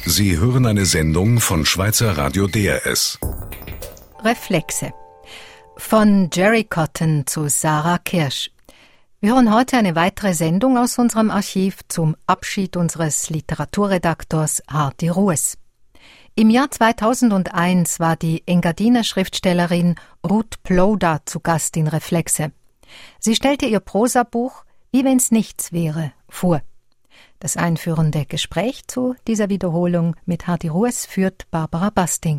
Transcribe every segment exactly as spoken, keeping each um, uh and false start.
Sie hören eine Sendung von Schweizer Radio D R S. Reflexe. Von Jerry Cotton zu Sarah Kirsch. Wir hören heute eine weitere Sendung aus unserem Archiv zum Abschied unseres Literaturredaktors Hardy Ruess. Im Jahr zweitausendeins war die Engadiner Schriftstellerin Ruth Ploder zu Gast in Reflexe. Sie stellte ihr Prosabuch »Wie wenn's nichts wäre« vor. Das einführende Gespräch zu dieser Wiederholung mit Hardy Ruess führt Barbara Basting.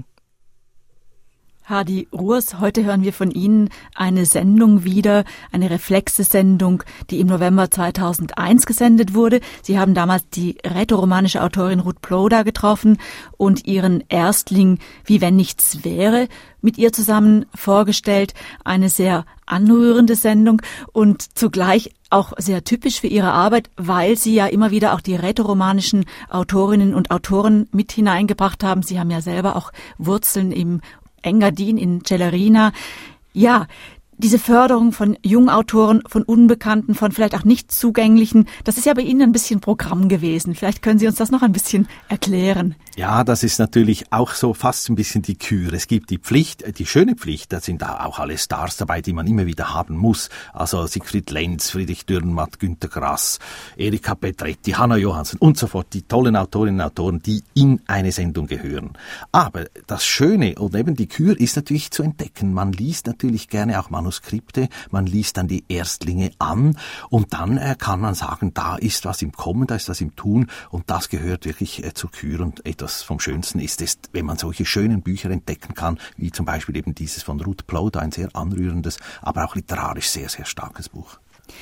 Hardy Ruess, heute hören wir von Ihnen eine Sendung wieder, eine Reflexe-Sendung, die im November zweitausendeins gesendet wurde. Sie haben damals die rätoromanische Autorin Ruth Ploder getroffen und ihren Erstling »Wie wenn nichts wäre« mit ihr zusammen vorgestellt. Eine sehr anrührende Sendung und zugleich auch sehr typisch für ihre Arbeit, weil sie ja immer wieder auch die rätoromanischen Autorinnen und Autoren mit hineingebracht haben. Sie haben ja selber auch Wurzeln im Engadin in Celerina. Ja, diese Förderung von Jungautoren, von Unbekannten, von vielleicht auch nicht zugänglichen, das ist ja bei Ihnen ein bisschen Programm gewesen. Vielleicht können Sie uns das noch ein bisschen erklären. Ja, das ist natürlich auch so fast ein bisschen die Kür. Es gibt die Pflicht, die schöne Pflicht, da sind auch alle Stars dabei, die man immer wieder haben muss. Also Siegfried Lenz, Friedrich Dürrenmatt, Günter Grass, Erika Petretti, Hanna Johansson und so fort. Die tollen Autorinnen und Autoren, die in eine Sendung gehören. Aber das Schöne und eben die Kür ist natürlich zu entdecken. Man liest natürlich gerne auch Manuskripte, man liest dann die Erstlinge an und dann äh, kann man sagen, da ist was im Kommen, da ist was im Tun und das gehört wirklich äh, zur Kür und etwas vom Schönsten ist es, wenn man solche schönen Bücher entdecken kann, wie zum Beispiel eben dieses von Ruth Ploder, ein sehr anrührendes, aber auch literarisch sehr, sehr starkes Buch.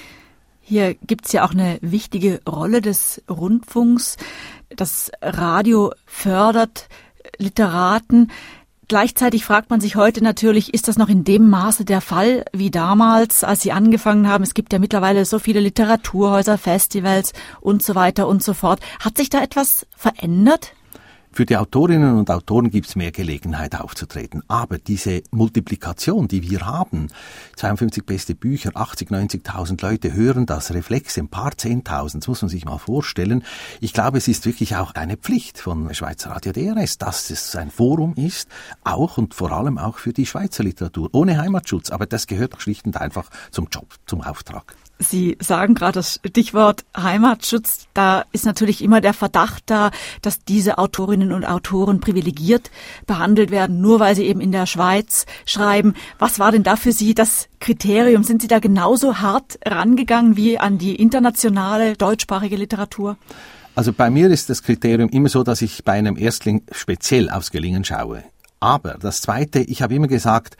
Hier gibt's ja auch eine wichtige Rolle des Rundfunks. Das Radio fördert Literaten. Gleichzeitig fragt man sich heute natürlich, ist das noch in dem Maße der Fall wie damals, als Sie angefangen haben? Es gibt ja mittlerweile so viele Literaturhäuser, Festivals und so weiter und so fort. Hat sich da etwas verändert? Für die Autorinnen und Autoren gibt es mehr Gelegenheit aufzutreten. Aber diese Multiplikation, die wir haben, zweiundfünfzig beste Bücher, achtzig, neunzigtausend Leute hören das, Reflexe, ein paar Zehntausend, das muss man sich mal vorstellen. Ich glaube, es ist wirklich auch eine Pflicht von Schweizer Radio D R S, dass es ein Forum ist, auch und vor allem auch für die Schweizer Literatur, ohne Heimatschutz. Aber das gehört doch schlicht und einfach zum Job, zum Auftrag. Sie sagen gerade das Stichwort Heimatschutz. Da ist natürlich immer der Verdacht da, dass diese Autorinnen und Autoren privilegiert behandelt werden, nur weil sie eben in der Schweiz schreiben. Was war denn da für Sie das Kriterium? Sind Sie da genauso hart rangegangen wie an die internationale deutschsprachige Literatur? Also bei mir ist das Kriterium immer so, dass ich bei einem Erstling speziell aufs Gelingen schaue. Aber das Zweite, ich habe immer gesagt,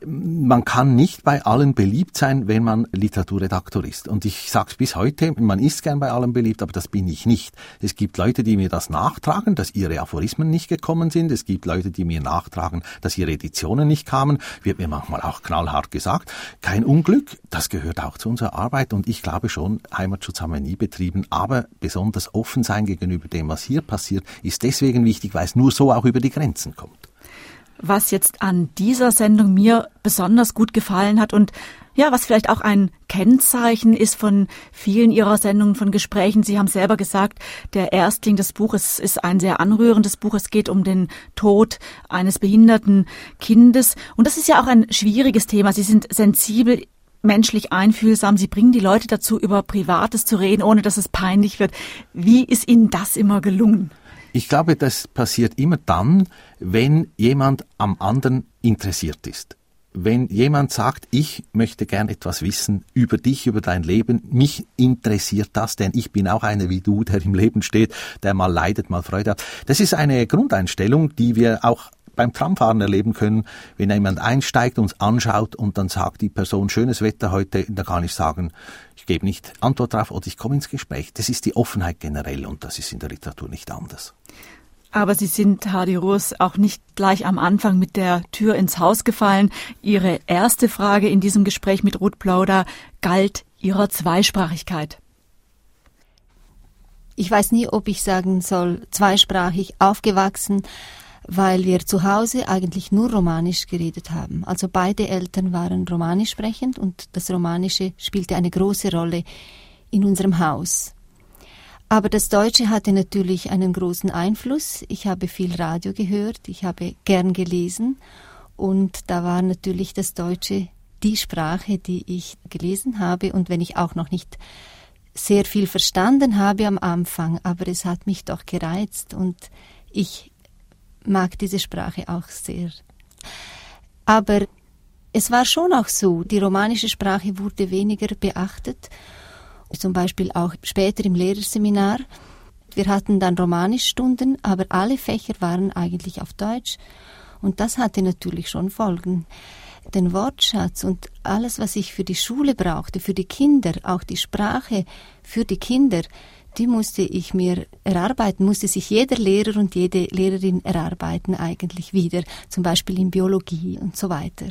man kann nicht bei allen beliebt sein, wenn man Literaturredaktor ist. Und ich sage es bis heute, man ist gern bei allem beliebt, aber das bin ich nicht. Es gibt Leute, die mir das nachtragen, dass ihre Aphorismen nicht gekommen sind. Es gibt Leute, die mir nachtragen, dass ihre Editionen nicht kamen. Wird mir manchmal auch knallhart gesagt. Kein Unglück, das gehört auch zu unserer Arbeit. Und ich glaube schon, Heimatschutz haben wir nie betrieben. Aber besonders offen sein gegenüber dem, was hier passiert, ist deswegen wichtig, weil es nur so auch über die Grenzen kommt. Was jetzt an dieser Sendung mir besonders gut gefallen hat und ja, was vielleicht auch ein Kennzeichen ist von vielen Ihrer Sendungen, von Gesprächen. Sie haben selber gesagt, der Erstling des Buches ist ein sehr anrührendes Buch. Es geht um den Tod eines behinderten Kindes. Und das ist ja auch ein schwieriges Thema. Sie sind sensibel, menschlich einfühlsam. Sie bringen die Leute dazu, über Privates zu reden, ohne dass es peinlich wird. Wie ist Ihnen das immer gelungen? Ich glaube, das passiert immer dann, wenn jemand am anderen interessiert ist. Wenn jemand sagt, ich möchte gern etwas wissen über dich, über dein Leben, mich interessiert das, denn ich bin auch einer wie du, der im Leben steht, der mal leidet, mal Freude hat. Das ist eine Grundeinstellung, die wir auch beim Tramfahren erleben können, wenn jemand einsteigt, uns anschaut und dann sagt die Person, schönes Wetter heute, da kann ich sagen, ich gebe nicht Antwort drauf oder ich komme ins Gespräch. Das ist die Offenheit generell und das ist in der Literatur nicht anders. Aber Sie sind, Hardy Ruess, auch nicht gleich am Anfang mit der Tür ins Haus gefallen. Ihre erste Frage in diesem Gespräch mit Ruth Ploder galt Ihrer Zweisprachigkeit. Ich weiß nie, ob ich sagen soll, zweisprachig aufgewachsen, weil wir zu Hause eigentlich nur Romanisch geredet haben. Also beide Eltern waren Romanisch sprechend und das Romanische spielte eine große Rolle in unserem Haus. Aber das Deutsche hatte natürlich einen großen Einfluss. Ich habe viel Radio gehört, ich habe gern gelesen und da war natürlich das Deutsche die Sprache, die ich gelesen habe. Und wenn ich auch noch nicht sehr viel verstanden habe am Anfang, aber es hat mich doch gereizt und ich mag diese Sprache auch sehr. Aber es war schon auch so, die romanische Sprache wurde weniger beachtet, zum Beispiel auch später im Lehrerseminar. Wir hatten dann Romanischstunden, aber alle Fächer waren eigentlich auf Deutsch und das hatte natürlich schon Folgen. Den Wortschatz und alles, was ich für die Schule brauchte, für die Kinder, auch die Sprache für die Kinder, die musste ich mir erarbeiten, musste sich jeder Lehrer und jede Lehrerin erarbeiten eigentlich wieder, zum Beispiel in Biologie und so weiter.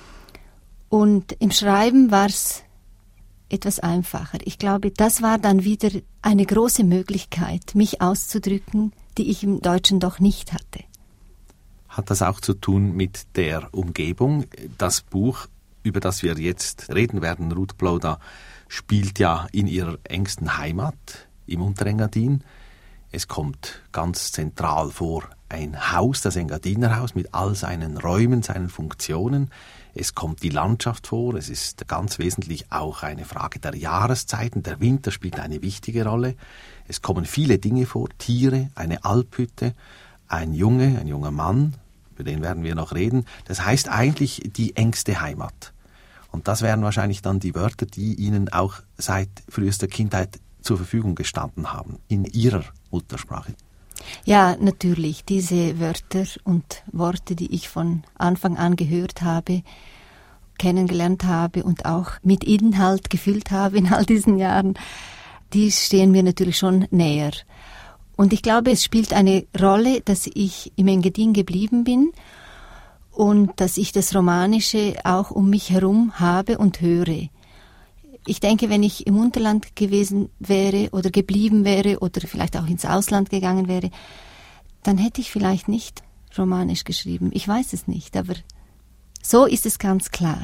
Und im Schreiben war es etwas einfacher. Ich glaube, das war dann wieder eine große Möglichkeit, mich auszudrücken, die ich im Deutschen doch nicht hatte. Hat das auch zu tun mit der Umgebung? Das Buch, über das wir jetzt reden werden, Ruth Ploder, spielt ja in ihrer engsten Heimat im Unterengadin. Es kommt ganz zentral vor ein Haus, das Engadinerhaus, mit all seinen Räumen, seinen Funktionen. Es kommt die Landschaft vor, es ist ganz wesentlich auch eine Frage der Jahreszeiten. Der Winter spielt eine wichtige Rolle. Es kommen viele Dinge vor, Tiere, eine Alphütte, ein Junge, ein junger Mann, über den werden wir noch reden. Das heißt eigentlich die engste Heimat. Und das wären wahrscheinlich dann die Wörter, die Ihnen auch seit frühester Kindheit zur Verfügung gestanden haben, in Ihrer Muttersprache. Ja, natürlich. Diese Wörter und Worte, die ich von Anfang an gehört habe, kennengelernt habe und auch mit Inhalt gefüllt habe in all diesen Jahren, die stehen mir natürlich schon näher. Und ich glaube, es spielt eine Rolle, dass ich im Engadin geblieben bin und dass ich das Romanische auch um mich herum habe und höre. Ich denke, wenn ich im Unterland gewesen wäre oder geblieben wäre oder vielleicht auch ins Ausland gegangen wäre, dann hätte ich vielleicht nicht Romanisch geschrieben. Ich weiß es nicht, aber so ist es ganz klar.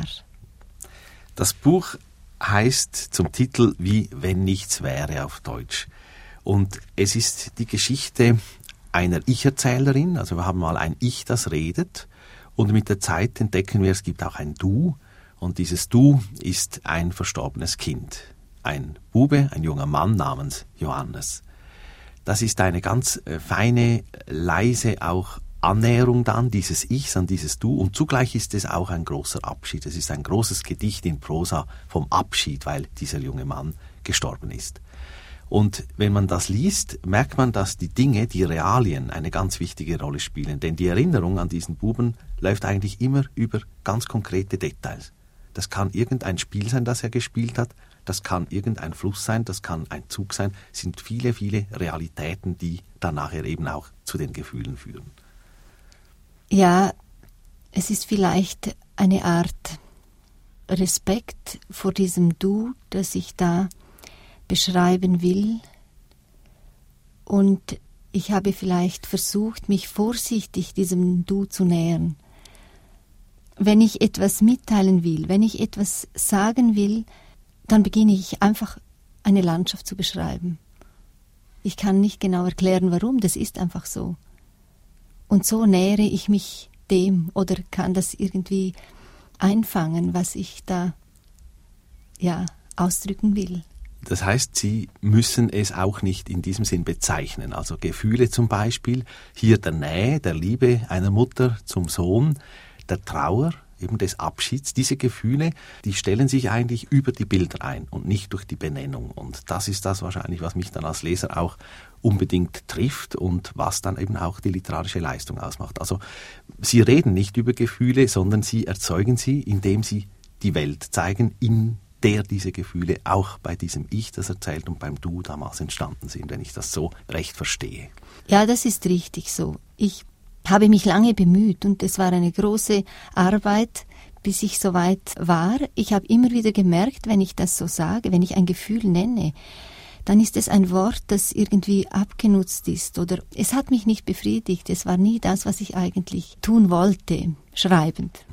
Das Buch heißt zum Titel wie Wenn nichts wäre auf Deutsch. Und es ist die Geschichte einer Ich-Erzählerin, also wir haben mal ein Ich, das redet, und mit der Zeit entdecken wir, es gibt auch ein Du, und dieses Du ist ein verstorbenes Kind, ein Bube, ein junger Mann namens Johannes. Das ist eine ganz feine, leise auch Annäherung dann dieses Ichs an dieses Du, und zugleich ist es auch ein großer Abschied. Es ist ein großes Gedicht in Prosa vom Abschied, weil dieser junge Mann gestorben ist. Und wenn man das liest, merkt man, dass die Dinge, die Realien, eine ganz wichtige Rolle spielen. Denn die Erinnerung an diesen Buben läuft eigentlich immer über ganz konkrete Details. Das kann irgendein Spiel sein, das er gespielt hat, das kann irgendein Fluss sein, das kann ein Zug sein. Es sind viele, viele Realitäten, die dann nachher eben auch zu den Gefühlen führen. Ja, es ist vielleicht eine Art Respekt vor diesem Du, das ich da beschreiben will. Und ich habe vielleicht versucht, mich vorsichtig diesem Du zu nähern. Wenn ich etwas mitteilen will, wenn ich etwas sagen will, dann beginne ich einfach eine Landschaft zu beschreiben. Ich kann nicht genau erklären, warum, das ist einfach so. Und so nähere ich mich dem oder kann das irgendwie einfangen, was ich da ja ausdrücken will. Das heißt, Sie müssen es auch nicht in diesem Sinn bezeichnen. Also Gefühle zum Beispiel, hier der Nähe, der Liebe einer Mutter zum Sohn, der Trauer, eben des Abschieds. Diese Gefühle, die stellen sich eigentlich über die Bilder ein und nicht durch die Benennung. Und das ist das wahrscheinlich, was mich dann als Leser auch unbedingt trifft und was dann eben auch die literarische Leistung ausmacht. Also Sie reden nicht über Gefühle, sondern Sie erzeugen sie, indem Sie die Welt zeigen, in der diese Gefühle auch bei diesem Ich, das erzählt, und beim Du damals entstanden sind, wenn ich das so recht verstehe. Ja, das ist richtig so. Ich habe mich lange bemüht und es war eine große Arbeit, bis ich soweit war. Ich habe immer wieder gemerkt, wenn ich das so sage, wenn ich ein Gefühl nenne, dann ist es ein Wort, das irgendwie abgenutzt ist oder es hat mich nicht befriedigt. Es war nie das, was ich eigentlich tun wollte, schreibend.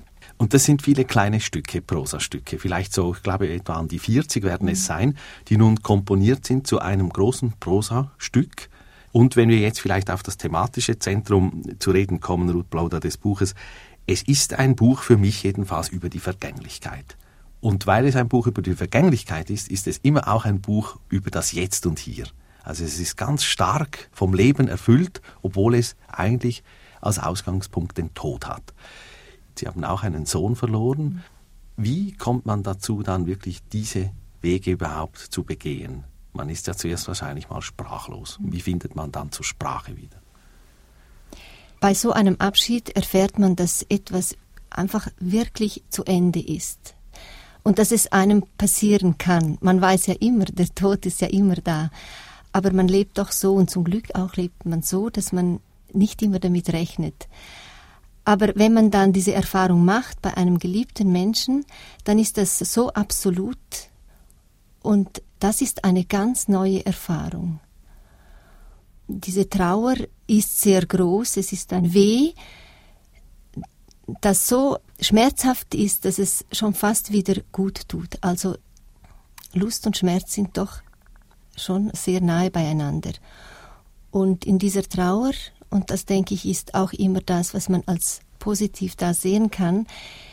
Und das sind viele kleine Stücke, Prosastücke, vielleicht so, ich glaube, etwa an die vierzig werden es sein, die nun komponiert sind zu einem großen Prosastück. Und wenn wir jetzt vielleicht auf das thematische Zentrum zu reden kommen, Ruth Plauder, des Buches, es ist ein Buch für mich jedenfalls über die Vergänglichkeit. Und weil es ein Buch über die Vergänglichkeit ist, ist es immer auch ein Buch über das Jetzt und Hier. Also es ist ganz stark vom Leben erfüllt, obwohl es eigentlich als Ausgangspunkt den Tod hat. Sie haben auch einen Sohn verloren. Wie kommt man dazu, dann wirklich diese Wege überhaupt zu begehen? Man ist ja zuerst wahrscheinlich mal sprachlos. Wie findet man dann zur Sprache wieder? Bei so einem Abschied erfährt man, dass etwas einfach wirklich zu Ende ist. Und dass es einem passieren kann. Man weiß ja immer, der Tod ist ja immer da. Aber man lebt doch so, und zum Glück auch lebt man so, dass man nicht immer damit rechnet. Aber wenn man dann diese Erfahrung macht bei einem geliebten Menschen, dann ist das so absolut, und das ist eine ganz neue Erfahrung. Diese Trauer ist sehr groß, es ist ein Weh, das so schmerzhaft ist, dass es schon fast wieder gut tut. Also Lust und Schmerz sind doch schon sehr nahe beieinander. Und in dieser Trauer, und das denke ich ist auch immer das, was man als positiv da sehen kann,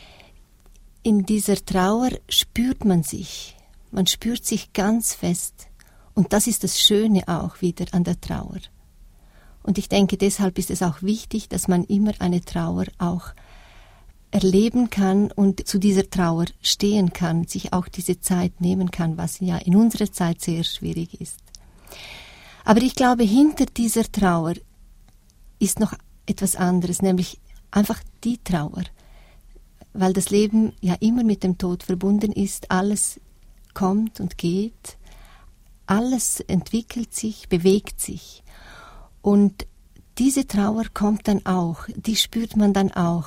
in dieser Trauer spürt man sich. Man spürt sich ganz fest. Und das ist das Schöne auch wieder an der Trauer. Und ich denke, deshalb ist es auch wichtig, dass man immer eine Trauer auch erleben kann und zu dieser Trauer stehen kann, sich auch diese Zeit nehmen kann, was ja in unserer Zeit sehr schwierig ist. Aber ich glaube, hinter dieser Trauer ist noch etwas anderes, nämlich einfach die Trauer, weil das Leben ja immer mit dem Tod verbunden ist, alles kommt und geht, alles entwickelt sich, bewegt sich. Und diese Trauer kommt dann auch, die spürt man dann auch,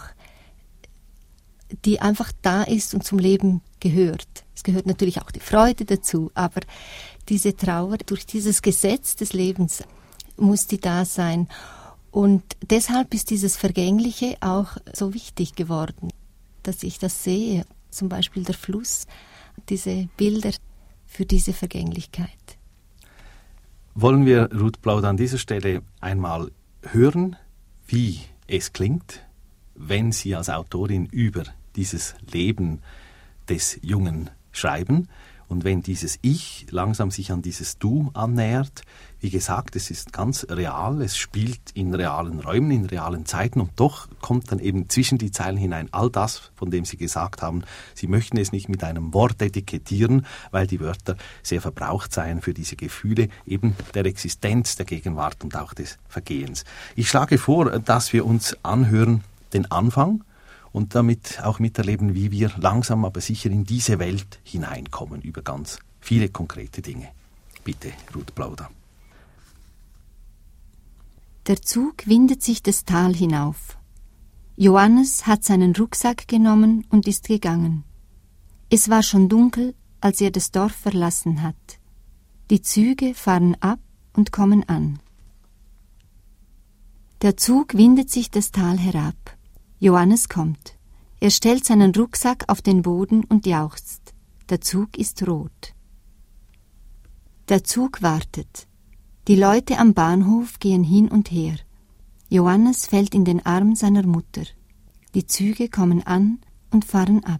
die einfach da ist und zum Leben gehört. Es gehört natürlich auch die Freude dazu, aber diese Trauer, durch dieses Gesetz des Lebens muss die da sein. Und deshalb ist dieses Vergängliche auch so wichtig geworden, dass ich das sehe, zum Beispiel der Fluss, diese Bilder für diese Vergänglichkeit. Wollen wir, Ruth Plauder, an dieser Stelle einmal hören, wie es klingt, wenn Sie als Autorin über dieses Leben des Jungen schreiben und wenn dieses Ich langsam sich an dieses Du annähert. Wie gesagt, es ist ganz real, es spielt in realen Räumen, in realen Zeiten, und doch kommt dann eben zwischen die Zeilen hinein all das, von dem Sie gesagt haben, Sie möchten es nicht mit einem Wort etikettieren, weil die Wörter sehr verbraucht seien für diese Gefühle eben der Existenz, der Gegenwart und auch des Vergehens. Ich schlage vor, dass wir uns anhören den Anfang und damit auch miterleben, wie wir langsam aber sicher in diese Welt hineinkommen über ganz viele konkrete Dinge. Bitte, Ruth Plauder. Der Zug windet sich das Tal hinauf. Johannes hat seinen Rucksack genommen und ist gegangen. Es war schon dunkel, als er das Dorf verlassen hat. Die Züge fahren ab und kommen an. Der Zug windet sich das Tal herab. Johannes kommt. Er stellt seinen Rucksack auf den Boden und jauchzt. Der Zug ist rot. Der Zug wartet. Die Leute am Bahnhof gehen hin und her. Johannes fällt in den Arm seiner Mutter. Die Züge kommen an und fahren ab.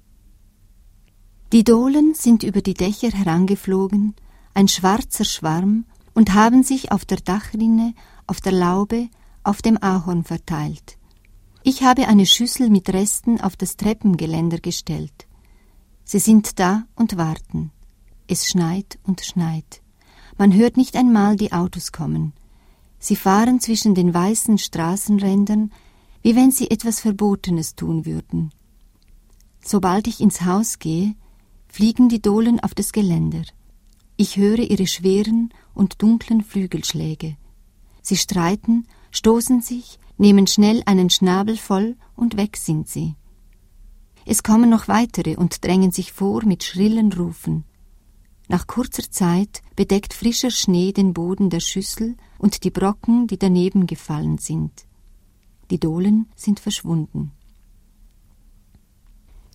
Die Dohlen sind über die Dächer herangeflogen, ein schwarzer Schwarm, und haben sich auf der Dachrinne, auf der Laube, auf dem Ahorn verteilt. Ich habe eine Schüssel mit Resten auf das Treppengeländer gestellt. Sie sind da und warten. Es schneit und schneit. Man hört nicht einmal die Autos kommen. Sie fahren zwischen den weißen Straßenrändern, wie wenn sie etwas Verbotenes tun würden. Sobald ich ins Haus gehe, fliegen die Dohlen auf das Geländer. Ich höre ihre schweren und dunklen Flügelschläge. Sie streiten, stoßen sich, nehmen schnell einen Schnabel voll und weg sind sie. Es kommen noch weitere und drängen sich vor mit schrillen Rufen. Nach kurzer Zeit bedeckt frischer Schnee den Boden der Schüssel und die Brocken, die daneben gefallen sind. Die Dohlen sind verschwunden.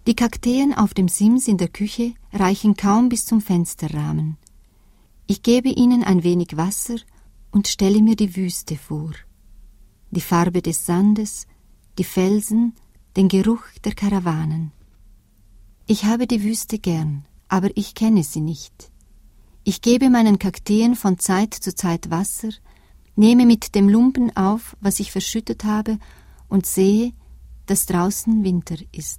Die Kakteen auf dem Sims in der Küche reichen kaum bis zum Fensterrahmen. Ich gebe ihnen ein wenig Wasser und stelle mir die Wüste vor. Die Farbe des Sandes, die Felsen, den Geruch der Karawanen. Ich habe die Wüste gern, aber ich kenne sie nicht. Ich gebe meinen Kakteen von Zeit zu Zeit Wasser, nehme mit dem Lumpen auf, was ich verschüttet habe, und sehe, dass draußen Winter ist.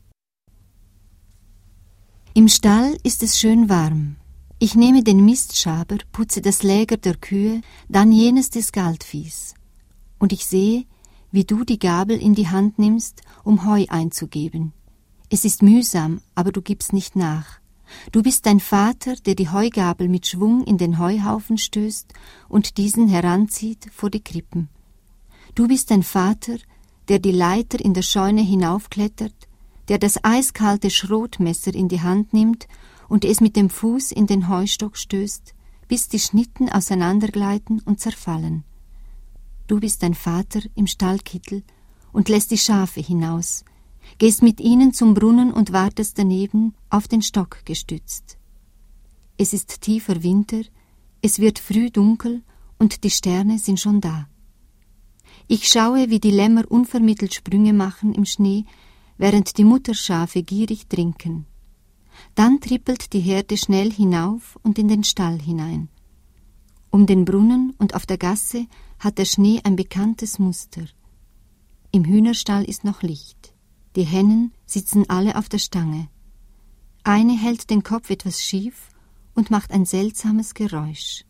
Im Stall ist es schön warm. Ich nehme den Mistschaber, putze das Läger der Kühe, dann jenes des Galtviehs. Und ich sehe, wie du die Gabel in die Hand nimmst, um Heu einzugeben. Es ist mühsam, aber du gibst nicht nach. Du bist dein Vater, der die Heugabel mit Schwung in den Heuhaufen stößt und diesen heranzieht vor die Krippen. Du bist dein Vater, der die Leiter in der Scheune hinaufklettert, der das eiskalte Schrotmesser in die Hand nimmt und es mit dem Fuß in den Heustock stößt, bis die Schnitten auseinandergleiten und zerfallen. Du bist dein Vater im Stallkittel und lässt die Schafe hinaus, gehst mit ihnen zum Brunnen und wartest daneben, auf den Stock gestützt. Es ist tiefer Winter, es wird früh dunkel und die Sterne sind schon da. Ich schaue, wie die Lämmer unvermittelt Sprünge machen im Schnee, während die Mutterschafe gierig trinken. Dann trippelt die Herde schnell hinauf und in den Stall hinein. Um den Brunnen und auf der Gasse hat der Schnee ein bekanntes Muster. Im Hühnerstall ist noch Licht. Die Hennen sitzen alle auf der Stange. Eine hält den Kopf etwas schief und macht ein seltsames Geräusch.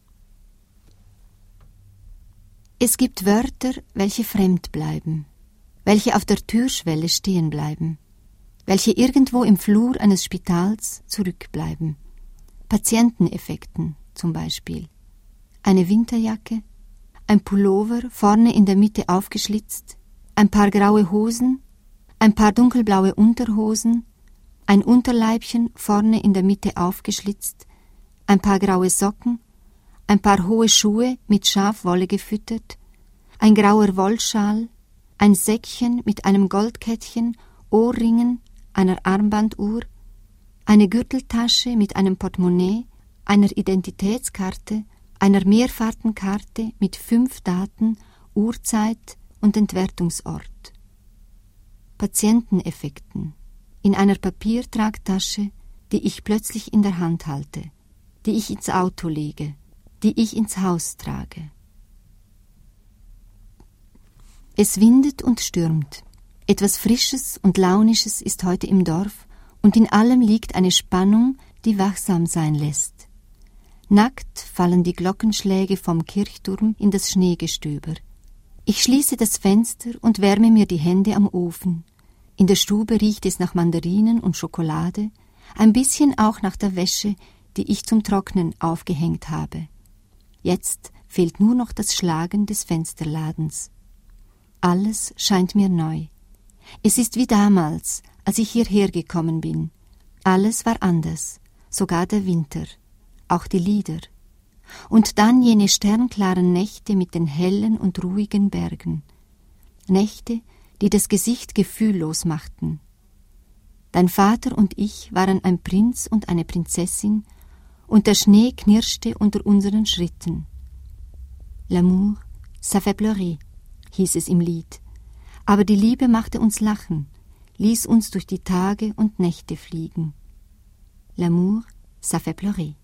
Es gibt Wörter, welche fremd bleiben, welche auf der Türschwelle stehen bleiben, welche irgendwo im Flur eines Spitals zurückbleiben. Patienteneffekten zum Beispiel. Eine Winterjacke, ein Pullover vorne in der Mitte aufgeschlitzt, ein paar graue Hosen, ein paar dunkelblaue Unterhosen, ein Unterleibchen vorne in der Mitte aufgeschlitzt, ein paar graue Socken, ein paar hohe Schuhe mit Schafwolle gefüttert, ein grauer Wollschal, ein Säckchen mit einem Goldkettchen, Ohrringen, einer Armbanduhr, eine Gürteltasche mit einem Portemonnaie, einer Identitätskarte, einer Mehrfahrtenkarte mit fünf Daten, Uhrzeit und Entwertungsort. Patienteneffekten in einer Papiertragtasche, die ich plötzlich in der Hand halte, die ich ins Auto lege, die ich ins Haus trage. Es windet und stürmt. Etwas Frisches und Launisches ist heute im Dorf und in allem liegt eine Spannung, die wachsam sein lässt. Nackt fallen die Glockenschläge vom Kirchturm in das Schneegestöber. Ich schließe das Fenster und wärme mir die Hände am Ofen. In der Stube riecht es nach Mandarinen und Schokolade, ein bisschen auch nach der Wäsche, die ich zum Trocknen aufgehängt habe. Jetzt fehlt nur noch das Schlagen des Fensterladens. Alles scheint mir neu. Es ist wie damals, als ich hierher gekommen bin. Alles war anders, sogar der Winter, auch die Lieder. Und dann jene sternklaren Nächte mit den hellen und ruhigen Bergen. Nächte, die das Gesicht gefühllos machten. Dein Vater und ich waren ein Prinz und eine Prinzessin, und der Schnee knirschte unter unseren Schritten. L'amour, ça fait pleurer, hieß es im Lied. Aber die Liebe machte uns lachen, ließ uns durch die Tage und Nächte fliegen. L'amour, ça fait pleurer.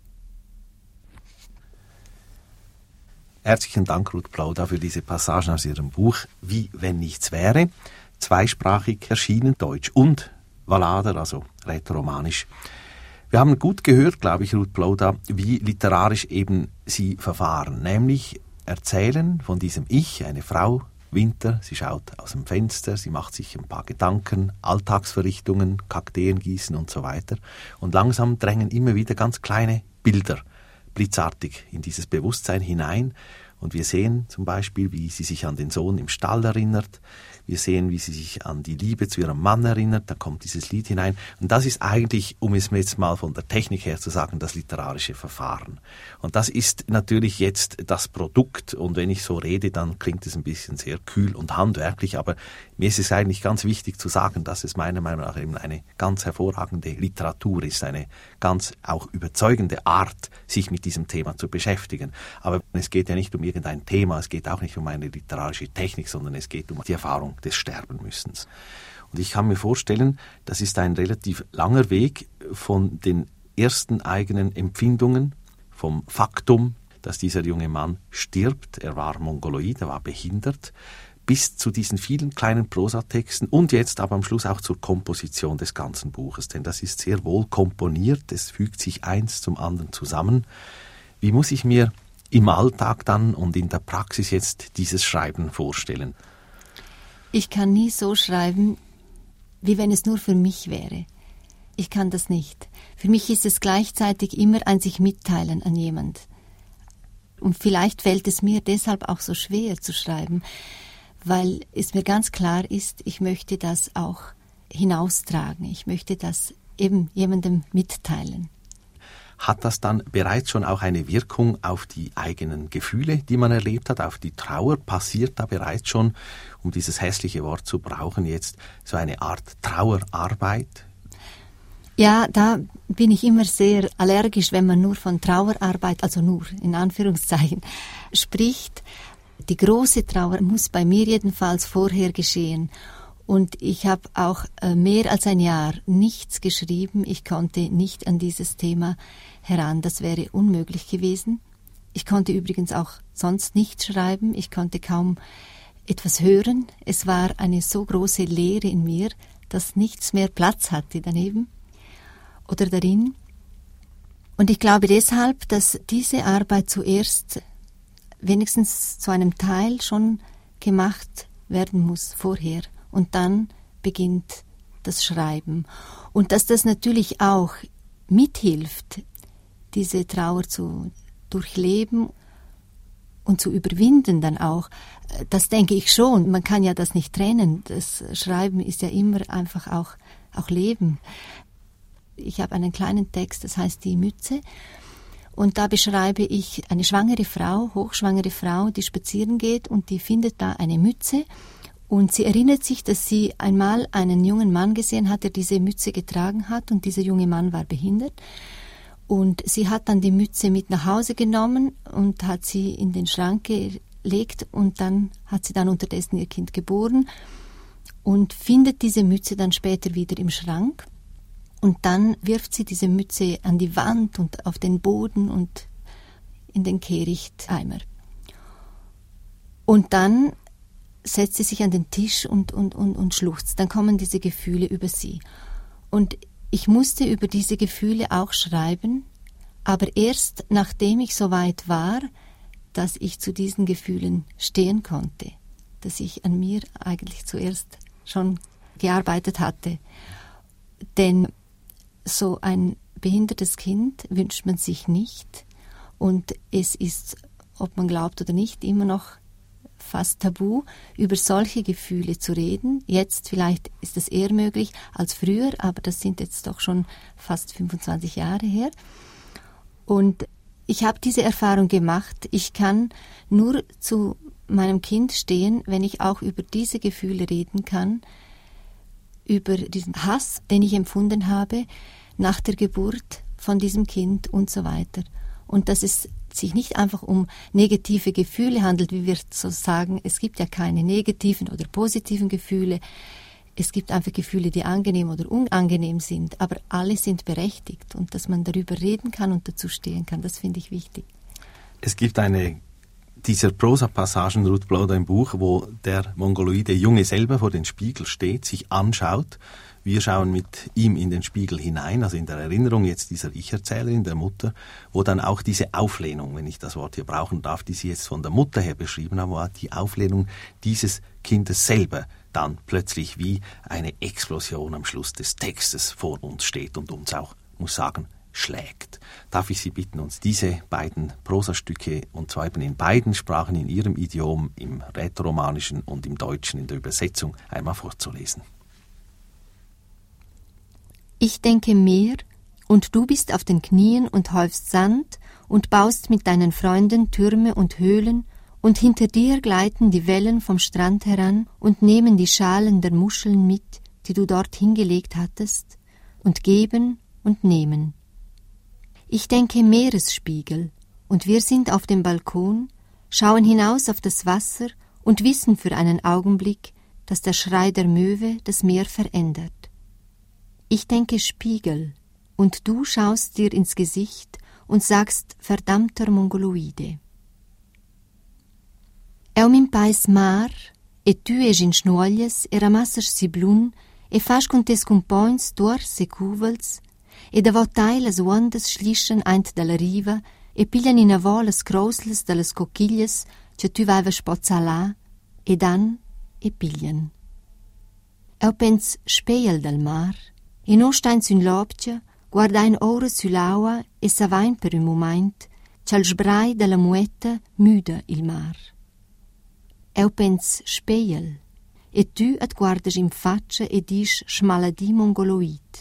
Herzlichen Dank, Ruth Plauda, für diese Passagen aus Ihrem Buch Wie wenn nichts wäre, zweisprachig erschienen, Deutsch und Vallader, also rätoromanisch. Wir haben gut gehört, glaube ich, Ruth Plauda, wie literarisch eben Sie verfahren, nämlich erzählen von diesem Ich, eine Frau, Winter, sie schaut aus dem Fenster, sie macht sich ein paar Gedanken, Alltagsverrichtungen, Kakteen gießen und so weiter. Und langsam drängen immer wieder ganz kleine Bilder blitzartig in dieses Bewusstsein hinein. Und wir sehen zum Beispiel, wie sie sich an den Sohn im Stall erinnert. Wir sehen, wie sie sich an die Liebe zu ihrem Mann erinnert. Da kommt dieses Lied hinein. Und das ist eigentlich, um es mir jetzt mal von der Technik her zu sagen, das literarische Verfahren. Und das ist natürlich jetzt das Produkt. Und wenn ich so rede, dann klingt es ein bisschen sehr kühl und handwerklich. Aber mir ist es eigentlich ganz wichtig zu sagen, dass es meiner Meinung nach eben eine ganz hervorragende Literatur ist. Eine ganz auch überzeugende Art, sich mit diesem Thema zu beschäftigen. Aber es geht ja nicht um irgendein Thema, es geht auch nicht um eine literarische Technik, sondern es geht um die Erfahrung des Sterbenmüssens. Und ich kann mir vorstellen, das ist ein relativ langer Weg von den ersten eigenen Empfindungen, vom Faktum, dass dieser junge Mann stirbt, er war Mongoloid, er war behindert, bis zu diesen vielen kleinen Prosatexten und jetzt aber am Schluss auch zur Komposition des ganzen Buches. Denn das ist sehr wohl komponiert, es fügt sich eins zum anderen zusammen. Wie muss ich mir im Alltag dann und in der Praxis jetzt dieses Schreiben vorstellen? Ich kann nie so schreiben, wie wenn es nur für mich wäre. Ich kann das nicht. Für mich ist es gleichzeitig immer ein sich mitteilen an jemand. Und vielleicht fällt es mir deshalb auch so schwer zu schreiben, weil es mir ganz klar ist, ich möchte das auch hinaustragen. Ich möchte das eben jemandem mitteilen. Hat das dann bereits schon auch eine Wirkung auf die eigenen Gefühle, die man erlebt hat, auf die Trauer? Passiert da bereits schon, um dieses hässliche Wort zu brauchen, jetzt so eine Art Trauerarbeit? Ja, da bin ich immer sehr allergisch, wenn man nur von Trauerarbeit, also nur in Anführungszeichen, spricht. Die große Trauer muss bei mir jedenfalls vorher geschehen. Und ich habe auch äh, mehr als ein Jahr nichts geschrieben. Ich konnte nicht an dieses Thema heran. Das wäre unmöglich gewesen. Ich konnte übrigens auch sonst nicht schreiben. Ich konnte kaum etwas hören. Es war eine so große Leere in mir, dass nichts mehr Platz hatte daneben oder darin. Und ich glaube deshalb, dass diese Arbeit zuerst wenigstens zu einem Teil schon gemacht werden muss vorher. Und dann beginnt das Schreiben. Und dass das natürlich auch mithilft, diese Trauer zu durchleben und zu überwinden dann auch, das denke ich schon. Man kann ja das nicht trennen. Das Schreiben ist ja immer einfach auch, auch Leben. Ich habe einen kleinen Text, das heißt Die Mütze. Und da beschreibe ich eine schwangere Frau, hochschwangere Frau, die spazieren geht und die findet da eine Mütze. Und sie erinnert sich, dass sie einmal einen jungen Mann gesehen hat, der diese Mütze getragen hat, und dieser junge Mann war behindert. Und sie hat dann die Mütze mit nach Hause genommen und hat sie in den Schrank gelegt, und dann hat sie dann unterdessen ihr Kind geboren und findet diese Mütze dann später wieder im Schrank. Und dann wirft sie diese Mütze an die Wand und auf den Boden und in den Kehrichteimer. Und dann setzt sie sich an den Tisch und, und, und, und schluchzt. Dann kommen diese Gefühle über sie. Und ich musste über diese Gefühle auch schreiben, aber erst nachdem ich so weit war, dass ich zu diesen Gefühlen stehen konnte, dass ich an mir eigentlich zuerst schon gearbeitet hatte. Denn so ein behindertes Kind wünscht man sich nicht, und es ist, ob man glaubt oder nicht, immer noch fast tabu, über solche Gefühle zu reden. Jetzt vielleicht ist es eher möglich als früher, aber das sind jetzt doch schon fast fünfundzwanzig Jahre her. Und ich habe diese Erfahrung gemacht. Ich kann nur zu meinem Kind stehen, wenn ich auch über diese Gefühle reden kann, über diesen Hass, den ich empfunden habe nach der Geburt von diesem Kind und so weiter. Und dass es sich nicht einfach um negative Gefühle handelt, wie wir so sagen. Es gibt ja keine negativen oder positiven Gefühle. Es gibt einfach Gefühle, die angenehm oder unangenehm sind, aber alle sind berechtigt, und dass man darüber reden kann und dazu stehen kann, das finde ich wichtig. Es gibt eine dieser Prosa-Passagen, Ruth Bloder, im Buch, wo der mongoloide Junge selber vor den Spiegel steht, sich anschaut. Wir schauen mit ihm in den Spiegel hinein, also in der Erinnerung jetzt dieser Ich-Erzählerin, der Mutter, wo dann auch diese Auflehnung, wenn ich das Wort hier brauchen darf, die Sie jetzt von der Mutter her beschrieben haben, war die Auflehnung dieses Kindes selber dann plötzlich wie eine Explosion am Schluss des Textes vor uns steht und uns auch, muss sagen, schlägt. Darf ich Sie bitten, uns diese beiden Prosastücke, und zwar eben in beiden Sprachen, in Ihrem Idiom, im Rätoromanischen und im Deutschen, in der Übersetzung, einmal vorzulesen. Ich denke Meer, und du bist auf den Knien und häufst Sand und baust mit deinen Freunden Türme und Höhlen, und hinter dir gleiten die Wellen vom Strand heran und nehmen die Schalen der Muscheln mit, die du dort hingelegt hattest, und geben und nehmen. Ich denke Meeresspiegel, und wir sind auf dem Balkon, schauen hinaus auf das Wasser und wissen für einen Augenblick, dass der Schrei der Möwe das Meer verändert. Ich denke Spiegel, und du schaust dir ins Gesicht und sagst verdammter Mongoloide. Eu m'impais mar, e tu es in schnuolles, e ramassas siblun, e fas con tes compagns dors e cuvels, e da votai las ondas schlichen eint dalla riva, e piglian in avò las crousles dallas coquillas, che tu vaivas spozza là, e dan e piglian. Eu pens speiel dal mar, e no stein sun lobcia, guardain ora sull'aua e savain per un moment, c'al sbrai dalla muetta müda il mar. Eu pens speiel, e tu et guardas in faccia e disch schmaladi mongoloid.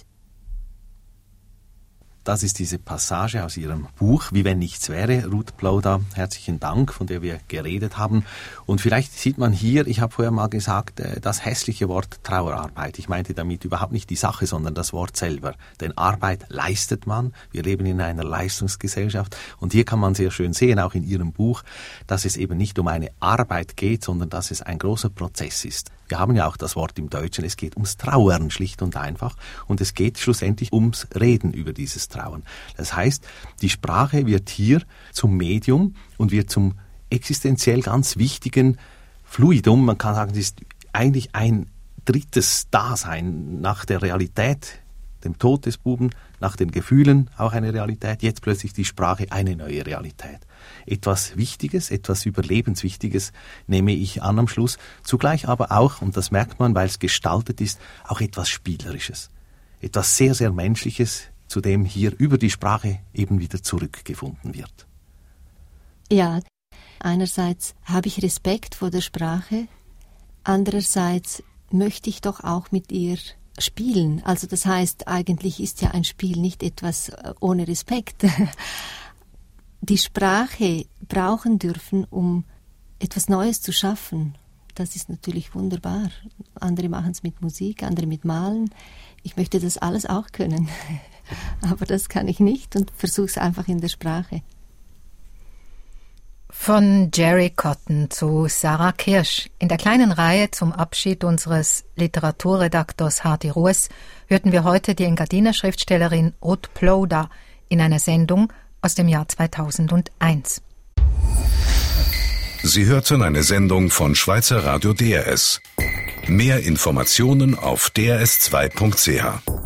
Das ist diese Passage aus Ihrem Buch Wie wenn nichts wäre, Ruth Plouda. Herzlichen Dank, von der wir geredet haben. Und vielleicht sieht man hier, ich habe vorher mal gesagt, das hässliche Wort Trauerarbeit. Ich meinte damit überhaupt nicht die Sache, sondern das Wort selber. Denn Arbeit leistet man. Wir leben in einer Leistungsgesellschaft. Und hier kann man sehr schön sehen, auch in Ihrem Buch, dass es eben nicht um eine Arbeit geht, sondern dass es ein großer Prozess ist. Wir haben ja auch das Wort im Deutschen, es geht ums Trauern, schlicht und einfach. Und es geht schlussendlich ums Reden über dieses Trauern. Das heißt, die Sprache wird hier zum Medium und wird zum existenziell ganz wichtigen Fluidum. Man kann sagen, es ist eigentlich ein drittes Dasein nach der Realität, dem Tod des Buben, nach den Gefühlen auch eine Realität, jetzt plötzlich die Sprache eine neue Realität. Etwas Wichtiges, etwas Überlebenswichtiges nehme ich an am Schluss, zugleich aber auch, und das merkt man, weil es gestaltet ist, auch etwas Spielerisches, etwas sehr, sehr Menschliches, zu dem hier über die Sprache eben wieder zurückgefunden wird. Ja, einerseits habe ich Respekt vor der Sprache, andererseits möchte ich doch auch mit ihr spielen. Also das heißt, eigentlich ist ja ein Spiel nicht etwas ohne Respekt. Die Sprache brauchen dürfen, um etwas Neues zu schaffen. Das ist natürlich wunderbar. Andere machen es mit Musik, andere mit Malen. Ich möchte das alles auch können. Aber das kann ich nicht und versuche es einfach in der Sprache. Von Jerry Cotton zu Sarah Kirsch. In der kleinen Reihe zum Abschied unseres Literaturredaktors Hardy Ruess hörten wir heute die Engadiner Schriftstellerin Ruth Plouda in einer Sendung aus dem Jahr zweitausendeins. Sie hörten eine Sendung von Schweizer Radio D R S. Mehr Informationen auf d r s zwei punkt c h.